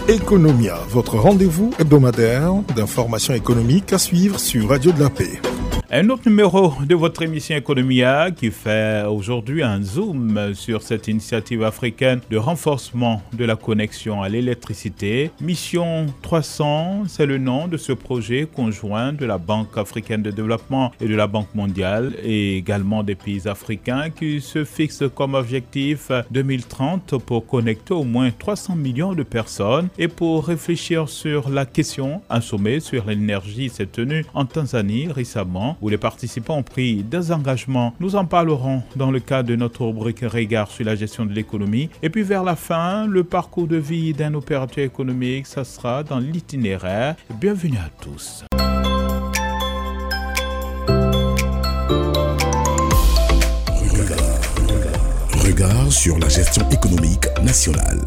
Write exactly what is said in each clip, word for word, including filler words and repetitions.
Economia, votre rendez-vous hebdomadaire d'informations économiques à suivre sur Radio de la Paix. Un autre numéro de votre émission Economia qui fait aujourd'hui un zoom sur cette initiative africaine de renforcement de la connexion à l'électricité. Mission trois cents, c'est le nom de ce projet conjoint de la Banque africaine de développement et de la Banque mondiale et également des pays africains qui se fixent comme objectif deux mille trente pour connecter au moins trois cents millions de personnes. Et pour réfléchir sur la question, un sommet sur l'énergie s'est tenu en Tanzanie récemment, où les participants ont pris des engagements. Nous en parlerons dans le cadre de notre rubrique Regard sur la gestion de l'économie. Et puis vers la fin, le parcours de vie d'un opérateur économique, ça sera dans l'itinéraire. Bienvenue à tous. Regard, regard, regard sur la gestion économique nationale.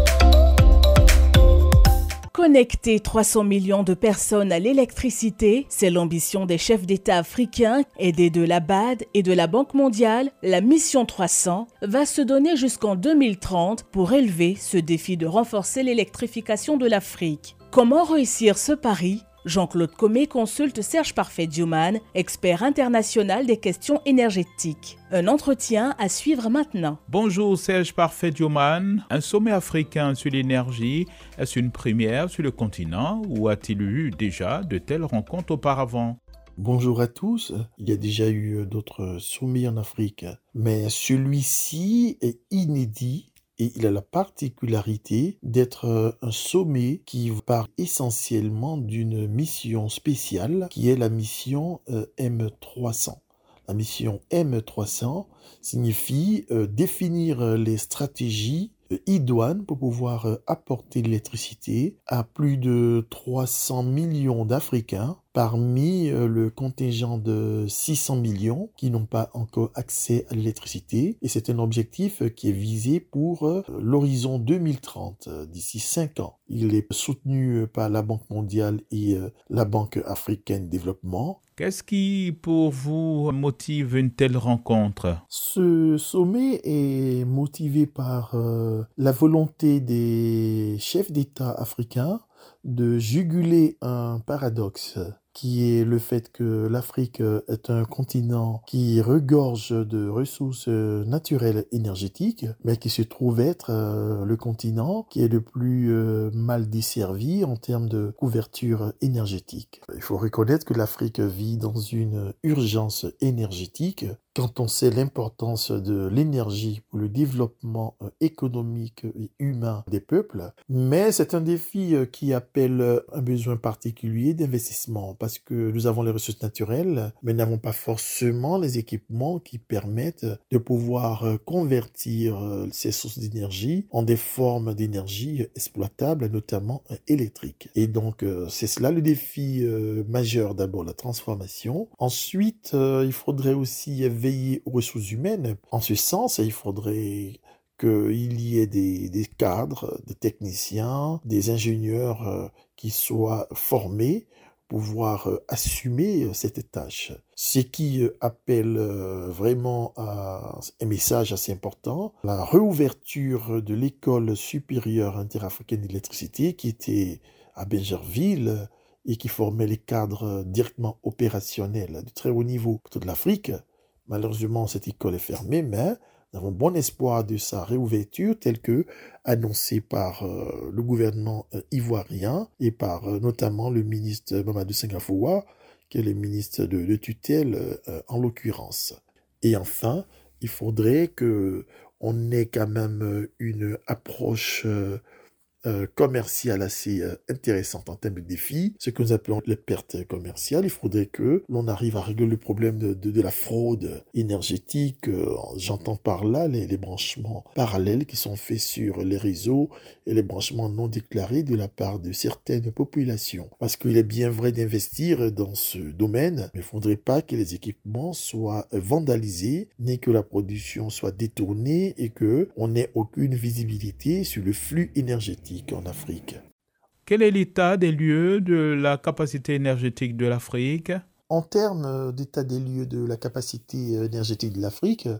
Connecter trois cents millions de personnes à l'électricité, c'est l'ambition des chefs d'État africains. Aidés de la B A D et de la Banque mondiale, la mission trois cents va se donner jusqu'en deux mille trente pour élever ce défi de renforcer l'électrification de l'Afrique. Comment réussir ce pari ? Jean-Claude Comé consulte Serge Parfait-Dioman, expert international des questions énergétiques. Un entretien à suivre maintenant. Bonjour Serge Parfait-Dioman. Un sommet africain sur l'énergie, est-ce une première sur le continent ou a-t-il eu déjà de telles rencontres auparavant ? Bonjour à tous. Il y a déjà eu d'autres sommets en Afrique, mais celui-ci est inédit. Et il a la particularité d'être un sommet qui part essentiellement d'une mission spéciale qui est la mission M trois cents. La mission M trois cents signifie euh, définir les stratégies euh, idoines pour pouvoir euh, apporter l'électricité à plus de trois cents millions d'Africains parmi euh, le contingent de six cents millions qui n'ont pas encore accès à l'électricité. Et c'est un objectif euh, qui est visé pour euh, l'horizon deux mille trente, euh, d'ici cinq ans. Il est soutenu par la Banque mondiale et euh, la Banque africaine de développement. Qu'est-ce qui, pour vous, motive une telle rencontre ? Ce sommet est motivé par euh, la volonté des chefs d'État africains de juguler un paradoxe qui est le fait que l'Afrique est un continent qui regorge de ressources naturelles énergétiques, mais qui se trouve être euh, le continent qui est le plus euh, mal desservi en termes de couverture énergétique. Il faut reconnaître que l'Afrique vit dans une urgence énergétique. Quand on sait l'importance de l'énergie pour le développement économique et humain des peuples, mais c'est un défi qui appelle un besoin particulier d'investissement parce que nous avons les ressources naturelles, mais n'avons pas forcément les équipements qui permettent de pouvoir convertir ces sources d'énergie en des formes d'énergie exploitables, notamment électriques. Et donc, c'est cela le défi majeur, d'abord la transformation. Ensuite, il faudrait aussi veiller aux ressources humaines. En ce sens, il faudrait qu'il y ait des, des cadres, des techniciens, des ingénieurs euh, qui soient formés pour pouvoir euh, assumer euh, cette tâche. Ce qui euh, appelle euh, vraiment à un message assez important, la réouverture de l'école supérieure interafricaine d'électricité qui était à Bingerville et qui formait les cadres directement opérationnels de très haut niveau pour toute l'Afrique. Malheureusement, cette école est fermée, mais nous avons bon espoir de sa réouverture telle que annoncée par euh, le gouvernement euh, ivoirien et par euh, notamment le ministre Mamadou Senghor, qui est le ministre de, de tutelle euh, en l'occurrence. Et enfin, il faudrait que on ait quand même une approche euh, Euh, commerciale assez euh, intéressante en termes de défis, ce que nous appelons les pertes commerciales. Il faudrait que l'on arrive à régler le problème de, de, de la fraude énergétique. Euh, j'entends par là les, les branchements parallèles qui sont faits sur les réseaux et les branchements non déclarés de la part de certaines populations. Parce qu'il est bien vrai d'investir dans ce domaine, mais il ne faudrait pas que les équipements soient vandalisés, ni que la production soit détournée et qu'on n'ait aucune visibilité sur le flux énergétique en Afrique. Quel est l'état des lieux de la capacité énergétique de l'Afrique ? En termes d'état des lieux de la capacité énergétique de l'Afrique,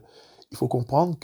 Il faut comprendre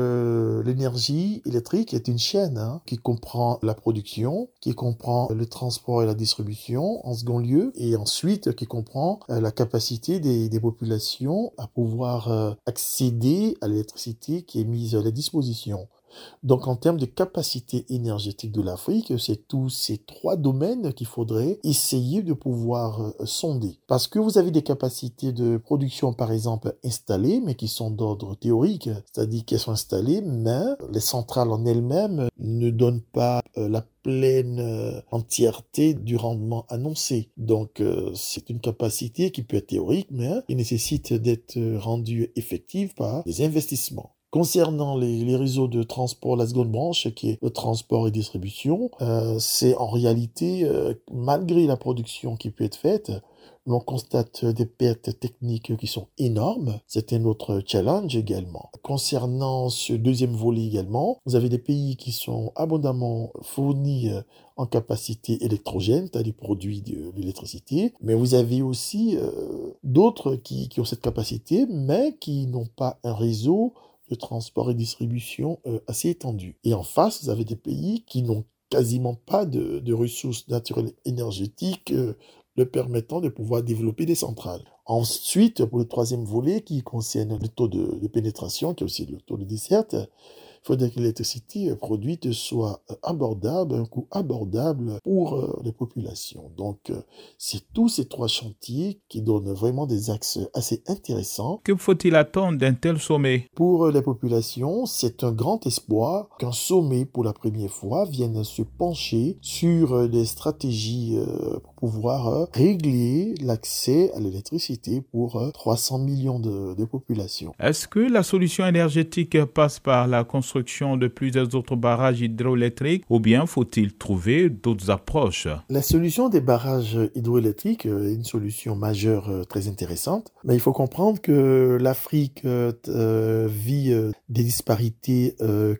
que l'énergie électrique est une chaîne hein, qui comprend la production, qui comprend le transport et la distribution en second lieu, et ensuite qui comprend euh, la capacité des, des populations à pouvoir euh, accéder à l'électricité qui est mise à la disposition. Donc, en termes de capacité énergétique de l'Afrique, c'est tous ces trois domaines qu'il faudrait essayer de pouvoir euh, sonder. Parce que vous avez des capacités de production, par exemple, installées, mais qui sont d'ordre théorique, c'est-à-dire qu'elles sont installées, mais les centrales en elles-mêmes ne donnent pas euh, la pleine euh, entièreté du rendement annoncé. Donc, euh, c'est une capacité qui peut être théorique, mais qui nécessite d'être rendue effective par des investissements. Concernant les, les réseaux de transport, la seconde branche, qui est le transport et distribution, euh, c'est en réalité, euh, malgré la production qui peut être faite, l'on constate des pertes techniques qui sont énormes. C'est un autre challenge également. Concernant ce deuxième volet également, vous avez des pays qui sont abondamment fournis en capacité électrogène, c'est-à-dire produits de l'électricité, mais vous avez aussi euh, d'autres qui, qui ont cette capacité, mais qui n'ont pas un réseau de transport et distribution euh, assez étendu. Et en face, vous avez des pays qui n'ont quasiment pas de, de ressources naturelles énergétiques euh, le permettant de pouvoir développer des centrales. Ensuite, pour le troisième volet qui concerne le taux de, de pénétration, qui est aussi le taux de desserte, il faudrait que l'électricité produite soit abordable, un coût abordable pour les populations. Donc, c'est tous ces trois chantiers qui donnent vraiment des axes assez intéressants. Que faut-il attendre d'un tel sommet? Pour les populations, c'est un grand espoir qu'un sommet, pour la première fois, vienne se pencher sur des stratégies pour pouvoir régler l'accès à l'électricité pour trois cents millions de, de populations. Est-ce que la solution énergétique passe par la construction de plusieurs autres barrages hydroélectriques ou bien faut-il trouver d'autres approches? La solution des barrages hydroélectriques est une solution majeure très intéressante, mais il faut comprendre que l'Afrique euh, vit euh, des disparités euh,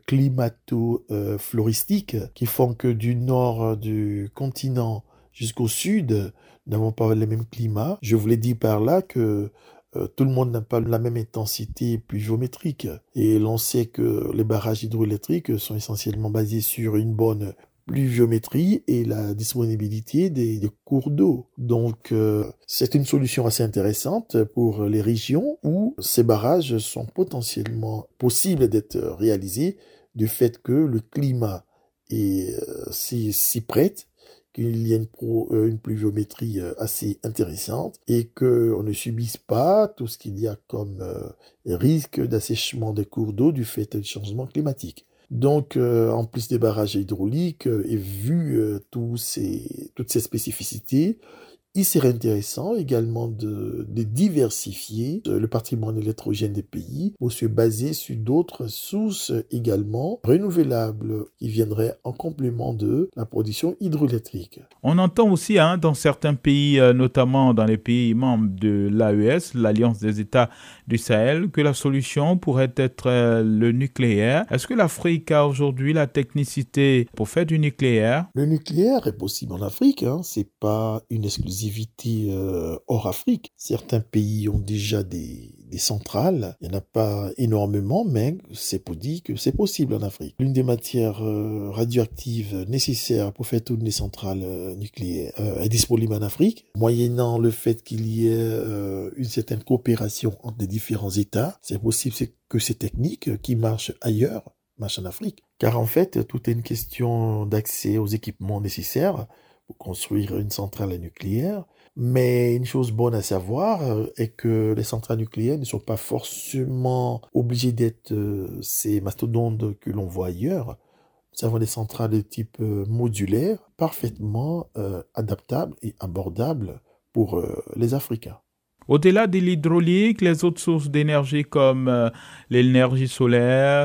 climato-floristiques euh, qui font que du nord du continent jusqu'au sud, nous n'avons pas le même climat. Je voulais dire par là que Euh, tout le monde n'a pas la même intensité pluviométrique. Et l'on sait que les barrages hydroélectriques sont essentiellement basés sur une bonne pluviométrie et la disponibilité des, des cours d'eau. Donc, euh, c'est une solution assez intéressante pour les régions où ces barrages sont potentiellement possibles d'être réalisés du fait que le climat est euh, si, si prête, qu'il y a une, pro, euh, une pluviométrie euh, assez intéressante et qu'on ne subisse pas tout ce qu'il y a comme euh, risque d'assèchement des cours d'eau du fait du changement climatique. Donc, euh, en plus des barrages hydrauliques, euh, et vu euh, tous ces, toutes ces spécificités, il serait intéressant également de, de diversifier le patrimoine électrogène des pays pour se baser sur d'autres sources également renouvelables qui viendraient en complément de la production hydroélectrique. On entend aussi hein, dans certains pays, euh, notamment dans les pays membres de l'A E S, l'Alliance des États du Sahel, que la solution pourrait être euh, le nucléaire. Est-ce que l'Afrique a aujourd'hui la technicité pour faire du nucléaire? Le nucléaire est possible en Afrique, hein. C'est pas une exclusivité Euh, hors Afrique. Certains pays ont déjà des, des centrales. Il n'y en a pas énormément, mais c'est pour dire que c'est possible en Afrique. L'une des matières euh, radioactives nécessaires pour faire tourner les centrales euh, nucléaires euh, est disponible en Afrique, moyennant le fait qu'il y ait euh, une certaine coopération entre les différents États. C'est possible que ces techniques qui marchent ailleurs marchent en Afrique. Car en fait, tout est une question d'accès aux équipements nécessaires pour construire une centrale nucléaire. Mais une chose bonne à savoir est que les centrales nucléaires ne sont pas forcément obligées d'être euh, ces mastodontes que l'on voit ailleurs. Nous avons des centrales de type euh, modulaire, parfaitement euh, adaptables et abordables pour euh, les Africains. Au-delà de l'hydraulique, les autres sources d'énergie comme euh, l'énergie solaire,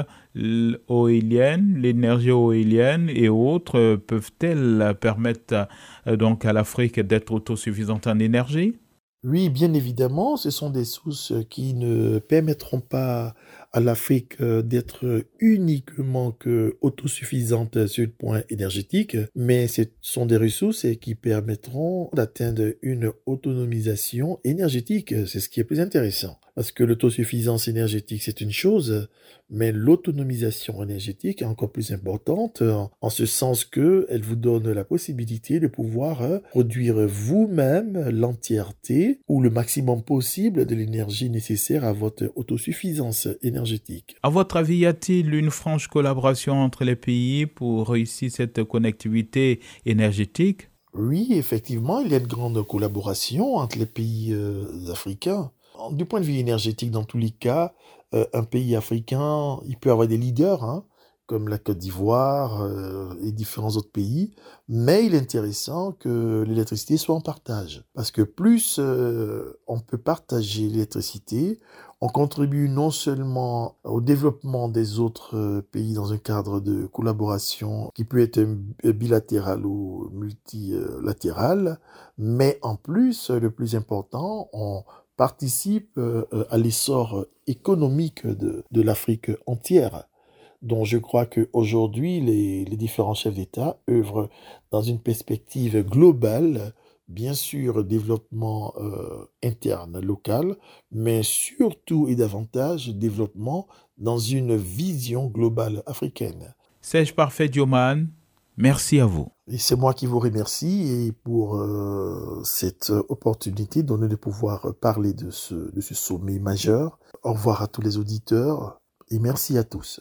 l'éolienne, l'énergie éolienne et autres euh, peuvent-elles permettre euh, donc à l'Afrique d'être autosuffisante en énergie? Oui, bien évidemment, ce sont des sources qui ne permettront pas à l'Afrique euh, d'être uniquement que autosuffisante sur le point énergétique, mais ce sont des ressources qui permettront d'atteindre une autonomisation énergétique. C'est ce qui est plus intéressant. Parce que l'autosuffisance énergétique, c'est une chose, mais l'autonomisation énergétique est encore plus importante en ce sens qu'elle vous donne la possibilité de pouvoir produire vous-même l'entièreté ou le maximum possible de l'énergie nécessaire à votre autosuffisance énergétique. À votre avis, y a-t-il une franche collaboration entre les pays pour réussir cette connectivité énergétique? Oui, effectivement, il y a une grande collaboration entre les pays euh, africains. Du point de vue énergétique, dans tous les cas, euh, un pays africain, il peut avoir des leaders, hein, comme la Côte d'Ivoire euh, et différents autres pays, mais il est intéressant que l'électricité soit en partage. Parce que plus euh, on peut partager l'électricité, on contribue non seulement au développement des autres euh, pays dans un cadre de collaboration qui peut être bilatéral ou multilatéral, mais en plus, le plus important, on participe euh, à l'essor économique de, de l'Afrique entière. Donc je crois qu'aujourd'hui, les, les différents chefs d'État œuvrent dans une perspective globale, bien sûr développement euh, interne, local, mais surtout et davantage développement dans une vision globale africaine. Serge Parfait Dioman, merci à vous. Et c'est moi qui vous remercie et pour euh, cette opportunité donnée de pouvoir parler de ce, de ce sommet majeur. Au revoir à tous les auditeurs et merci à tous.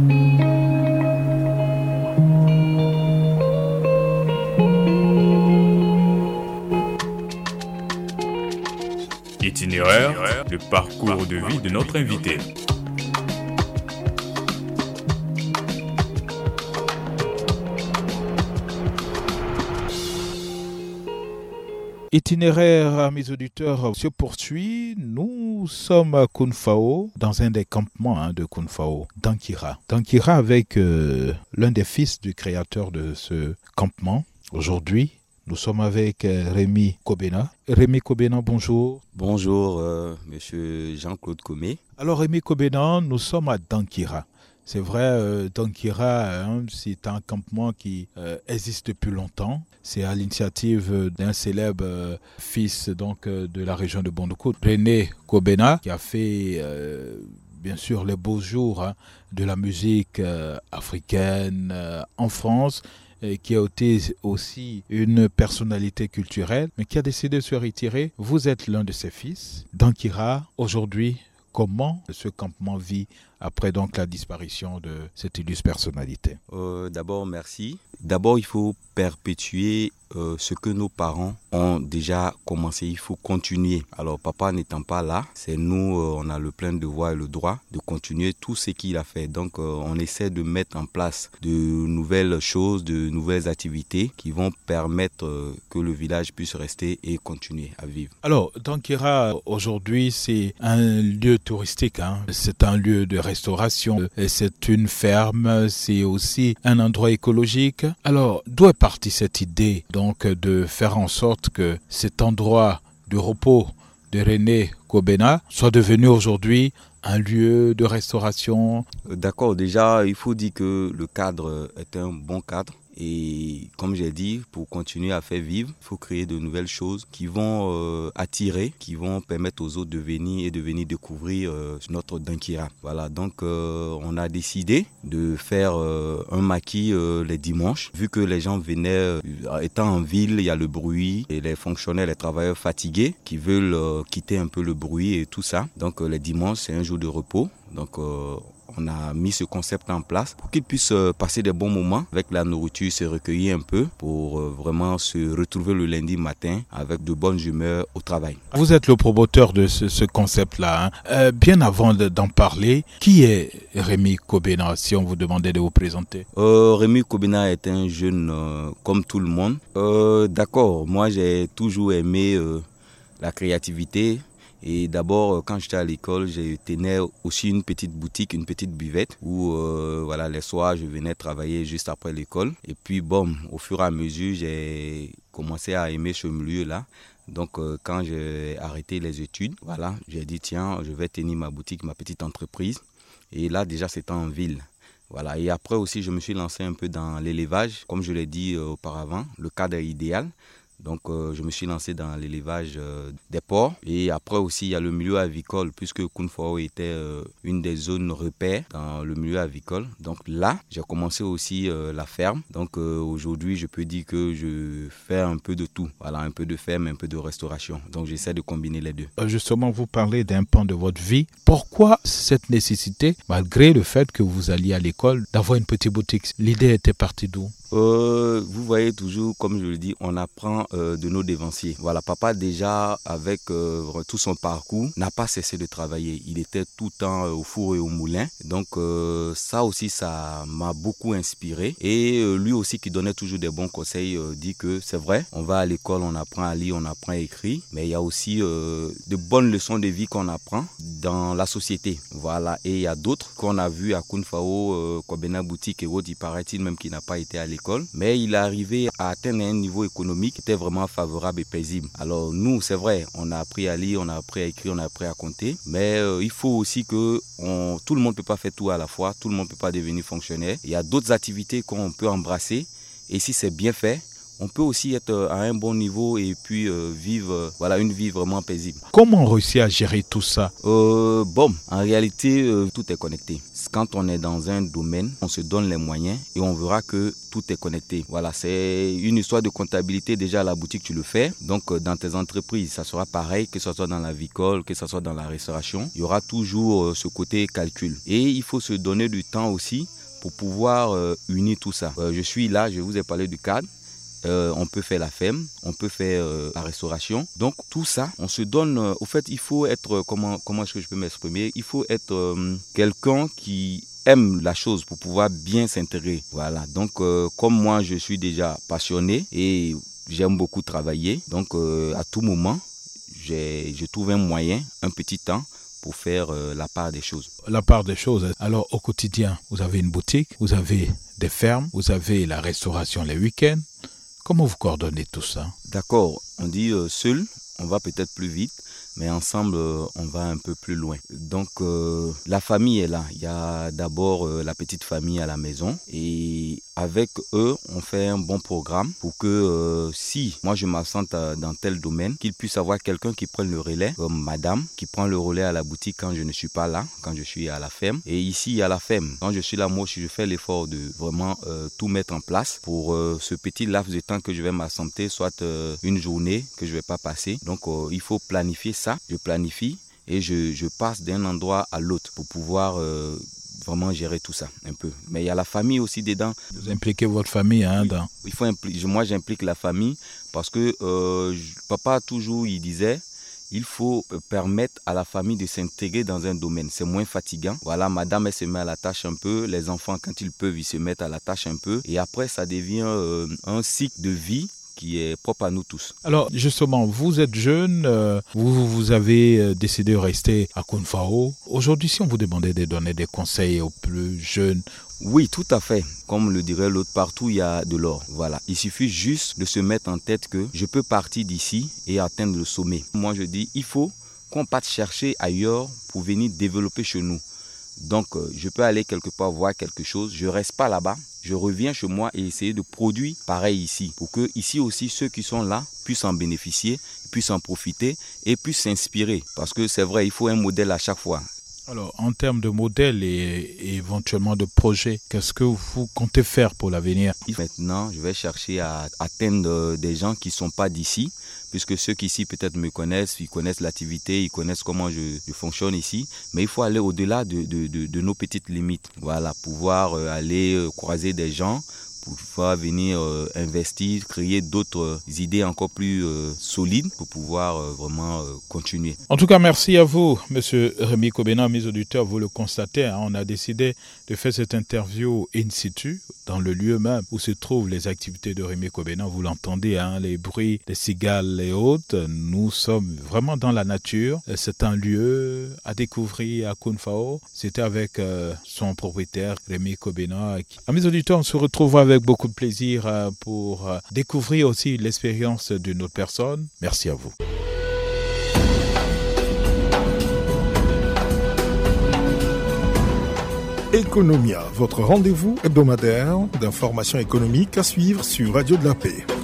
Itinéraire, le parcours de vie de notre invité. Itinéraire à mes auditeurs se poursuit. Nous sommes à Kounfao, dans un des campements hein, de Kounfao, Dankira. Dankira avec euh, l'un des fils du créateur de ce campement. Aujourd'hui, nous sommes avec euh, Rémi Kobena. Rémi Kobena, bonjour. Bonjour, euh, monsieur Jean-Claude Comé. Alors Rémi Kobena, nous sommes à Dankira. C'est vrai, euh, Dankira, hein, c'est un campement qui euh, existe depuis longtemps. C'est à l'initiative d'un célèbre euh, fils donc, euh, de la région de Bondoukou, René Kobena, qui a fait euh, bien sûr les beaux jours hein, de la musique euh, africaine euh, en France, et qui a été aussi une personnalité culturelle, mais qui a décidé de se retirer. Vous êtes l'un de ses fils. Dankira, aujourd'hui, comment ce campement vit après donc la disparition de cette illustre personnalité? euh, D'abord, merci. D'abord, il faut perpétuer euh, ce que nos parents ont déjà commencé. Il faut continuer. Alors, papa n'étant pas là, c'est nous, euh, on a le plein devoir et le droit de continuer tout ce qu'il a fait. Donc, euh, on essaie de mettre en place de nouvelles choses, de nouvelles activités qui vont permettre euh, que le village puisse rester et continuer à vivre. Alors, Dankira, aujourd'hui, c'est un lieu touristique. Hein. C'est un lieu de restauration. C'est une ferme. C'est aussi un endroit écologique. Alors, d'où est partie cette idée donc de faire en sorte que cet endroit de repos de René Kobena soit devenu aujourd'hui un lieu de restauration? D'accord, déjà, il faut dire que le cadre est un bon cadre. Et comme j'ai dit, pour continuer à faire vivre, il faut créer de nouvelles choses qui vont euh, attirer, qui vont permettre aux autres de venir et de venir découvrir euh, notre Dankira. Voilà, donc euh, on a décidé de faire euh, un maquis euh, les dimanches. Vu que les gens venaient, euh, étant en ville, il y a le bruit et les fonctionnaires, les travailleurs fatigués qui veulent euh, quitter un peu le bruit et tout ça. Donc euh, les dimanches, c'est un jour de repos. Donc euh, on a mis ce concept en place pour qu'ils puissent passer des bons moments avec la nourriture, se recueillir un peu pour vraiment se retrouver le lundi matin avec de bonnes humeurs au travail. Vous êtes le promoteur de ce, ce concept-là. Hein. Euh, bien avant de, d'en parler, qui est Rémi Kobena, si on vous demandait de vous présenter? euh, Rémi Kobena est un jeune euh, comme tout le monde. Euh, d'accord, moi j'ai toujours aimé euh, la créativité. Et d'abord, quand j'étais à l'école, je tenais aussi une petite boutique, une petite buvette où euh, voilà, les soirs, je venais travailler juste après l'école. Et puis bon, au fur et à mesure, j'ai commencé à aimer ce milieu-là. Donc euh, quand j'ai arrêté les études, voilà, j'ai dit tiens, je vais tenir ma boutique, ma petite entreprise. Et là, déjà, c'était en ville. Voilà. Et après aussi, je me suis lancé un peu dans l'élevage. Comme je l'ai dit euh, auparavant, le cadre est idéal. Donc, euh, je me suis lancé dans l'élevage euh, des porcs. Et après aussi, il y a le milieu avicole, puisque Kounfao était euh, une des zones repères dans le milieu avicole. Donc là, j'ai commencé aussi euh, la ferme. Donc euh, aujourd'hui, je peux dire que je fais un peu de tout. Voilà, un peu de ferme, un peu de restauration. Donc, j'essaie de combiner les deux. Justement, vous parlez d'un pan de votre vie. Pourquoi cette nécessité, malgré le fait que vous alliez à l'école, d'avoir une petite boutique? L'idée était partie d'où? Euh, vous voyez toujours, comme je le dis, on apprend euh, de nos dévanciers. Voilà, papa déjà avec euh, tout son parcours n'a pas cessé de travailler. Il était tout le temps euh, au four et au moulin. Donc euh, ça aussi, ça m'a beaucoup inspiré. Et euh, lui aussi qui donnait toujours des bons conseils, euh, dit que c'est vrai, on va à l'école, on apprend à lire, on apprend à écrire, mais il y a aussi euh, de bonnes leçons de vie qu'on apprend dans la société. Voilà, et il y a d'autres qu'on a vu à Kounfao, euh, Kobena Boutique et autres, il paraît-il même qu'il n'a pas été à l'école. Mais il est arrivé à atteindre un niveau économique qui était vraiment favorable et paisible. Alors nous, c'est vrai, on a appris à lire, on a appris à écrire, on a appris à compter. Mais euh, il faut aussi que on, tout le monde ne peut pas faire tout à la fois, tout le monde ne peut pas devenir fonctionnaire. Il y a d'autres activités qu'on peut embrasser et si c'est bien fait, on peut aussi être à un bon niveau et puis euh, vivre euh, voilà, une vie vraiment paisible. Comment on réussit à gérer tout ça? euh, Bon, en réalité, euh, tout est connecté. Quand on est dans un domaine, on se donne les moyens et on verra que tout est connecté. Voilà, c'est une histoire de comptabilité. Déjà à la boutique, tu le fais. Donc, euh, dans tes entreprises, ça sera pareil, que ce soit dans l'avicole, que ce soit dans la restauration. Il y aura toujours euh, ce côté calcul. Et il faut se donner du temps aussi pour pouvoir euh, unir tout ça. Euh, je suis là, je vous ai parlé du cadre. Euh, on peut faire la ferme, on peut faire euh, la restauration. Donc tout ça, on se donne... Euh, au fait, il faut être... Euh, comment comment est-ce que je peux m'exprimer? Il faut être euh, quelqu'un qui aime la chose pour pouvoir bien s'intégrer. Voilà. Donc euh, comme moi, je suis déjà passionné et j'aime beaucoup travailler. Donc euh, à tout moment, j'ai, je trouve un moyen, un petit temps pour faire euh, la part des choses. La part des choses. Alors au quotidien, vous avez une boutique, vous avez des fermes, vous avez la restauration les week-ends. Comment vous coordonnez tout ça? D'accord, on dit euh, seul, on va peut-être plus vite, mais ensemble, euh, on va un peu plus loin. Donc, euh, la famille est là. Il y a d'abord euh, la petite famille à la maison et avec eux, on fait un bon programme pour que euh, si moi je m'assente dans tel domaine, qu'il puisse avoir quelqu'un qui prenne le relais, comme madame, qui prend le relais à la boutique quand je ne suis pas là, quand je suis à la ferme. Et ici, il y a la ferme. Quand je suis là, moi aussi, je fais l'effort de vraiment euh, tout mettre en place pour euh, ce petit laps de temps que je vais m'assenter, soit euh, une journée que je ne vais pas passer. Donc, euh, il faut planifier ça. Je planifie et je, je passe d'un endroit à l'autre pour pouvoir... Euh, vraiment gérer tout ça un peu. Mais il y a la famille aussi dedans. Vous impliquez votre famille hein, oui, dans... il faut impli- Moi, j'implique la famille parce que euh, je, papa, toujours, il disait il faut permettre à la famille de s'intégrer dans un domaine. C'est moins fatigant. Voilà, madame, elle se met à la tâche un peu. Les enfants, quand ils peuvent, ils se mettent à la tâche un peu. Et après, ça devient euh, un cycle de vie qui est propre à nous tous. Alors justement, vous êtes jeune, euh, vous, vous avez décidé de rester à Kounfao. Aujourd'hui, si on vous demandait de donner des conseils aux plus jeunes... Oui, tout à fait. Comme le dirait l'autre, partout il y a de l'or. Voilà. Il suffit juste de se mettre en tête que je peux partir d'ici et atteindre le sommet. Moi je dis, il faut qu'on parte chercher ailleurs pour venir développer chez nous. Donc euh, je peux aller quelque part voir quelque chose, je ne reste pas là-bas. Je reviens chez moi et essayer de produire pareil ici. Pour que ici aussi, ceux qui sont là puissent en bénéficier, puissent en profiter et puissent s'inspirer. Parce que c'est vrai, il faut un modèle à chaque fois. Alors, en termes de modèle et, et éventuellement de projet, qu'est-ce que vous comptez faire pour l'avenir? Maintenant, je vais chercher à atteindre des gens qui ne sont pas d'ici. Puisque ceux qui ici peut-être me connaissent, ils connaissent l'activité, ils connaissent comment je, je fonctionne ici. Mais il faut aller au-delà de, de, de, de nos petites limites. Voilà, pouvoir aller croiser des gens, pouvoir venir euh, investir, créer d'autres euh, idées encore plus euh, solides pour pouvoir euh, vraiment euh, continuer. En tout cas, merci à vous, M. Rémi Kobena, mes auditeurs, vous le constatez, hein, on a décidé de faire cette interview in situ, dans le lieu même où se trouvent les activités de Rémi Kobena. Vous l'entendez, hein, les bruits des cigales et autres. Nous sommes vraiment dans la nature. C'est un lieu à découvrir à Kounfao. C'était avec euh, son propriétaire, Rémi Kobena. À mes auditeurs, on se retrouvera avec beaucoup de plaisir euh, pour euh, découvrir aussi l'expérience d'une autre personne. Merci à vous. Economia, votre rendez-vous hebdomadaire d'information économique à suivre sur Radio de la Paix.